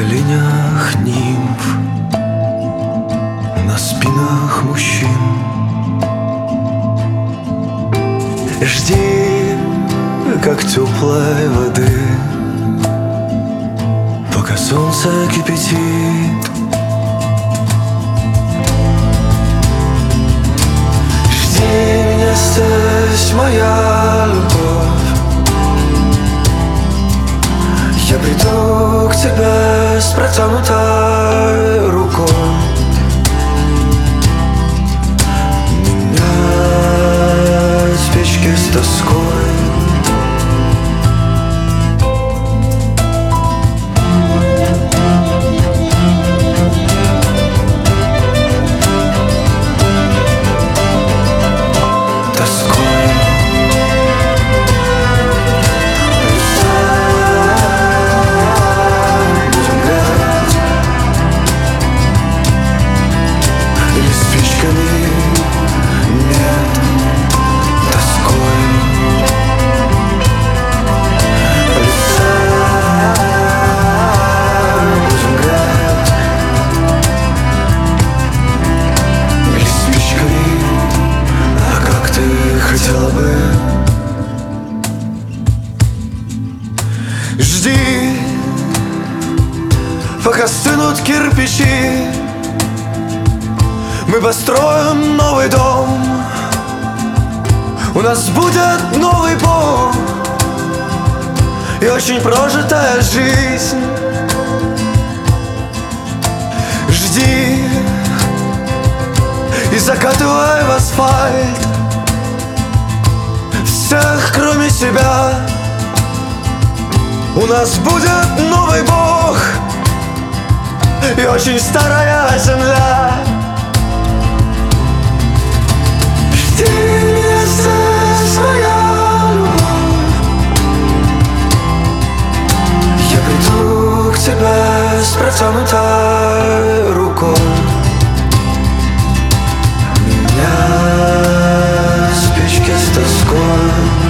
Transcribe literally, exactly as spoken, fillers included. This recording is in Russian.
коленях нимф, на спинах мужчин. Жди, как теплой воды, пока солнце кипятит. Жди меня здесь, моя любовь. Я приду к тебе с протянутой рукой. Менять спички с тоской. Жди, пока стынут кирпичи. Мы построим новый дом. У нас будет новый Бог и очень прожитая жизнь. Жди и закатывай в асфальт всех, кроме себя. У нас будет новый Бог и очень старая земля. Жди меня здесь, моя любовь. Я приду к тебе с протянутой рукой. Меня спички с тоской.